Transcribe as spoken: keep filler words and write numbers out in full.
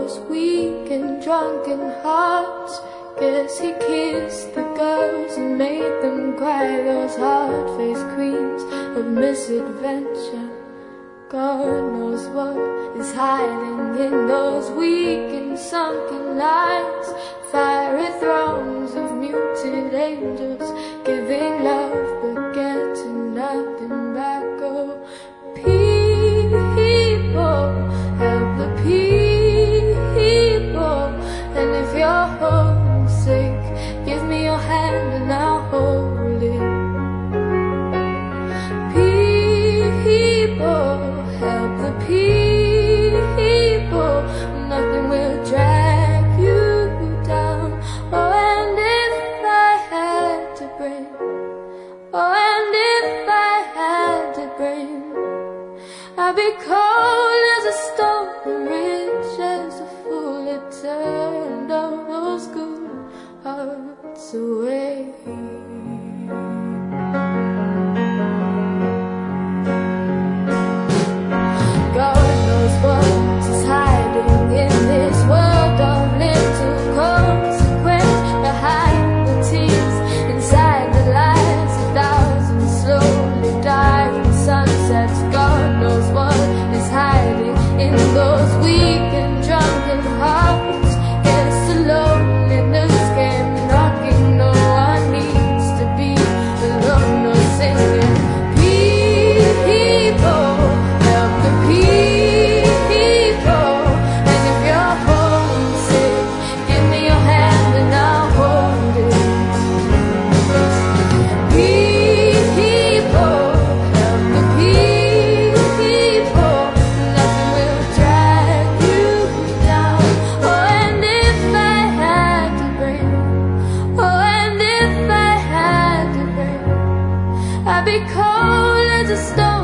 those weak and drunken hearts. Guess he kissed the girls and made them cry, those hard-faced queens of misadventure. God knows what is hiding in those weak and sunken lines. Fiery thrones of muted angels, giving love but getting nothing back. Oh, people, help the people. And if you're homesick, give me your hand and I'll hold it. People, help the people. Nothing will drag you down. Oh, and if I had to bring, oh, and if I had to bring, I'd be cold as a stone and rich as a fool. It turned all those good hearts away. God knows what is hiding in this world of little consequence. Behind the tears, inside the lies, a thousand slowly dying sunsets. God knows what is hiding in those weak and drunken hearts. Guess the loneliness came knocking. No one needs to be alone or singing. People, help the people. And if you're homesick, give me your hand and I'll hold it. People, help the people. Nothing will drag you down. Oh, and if I had to bring, oh, and if I had to bring, I'd be cold as a stone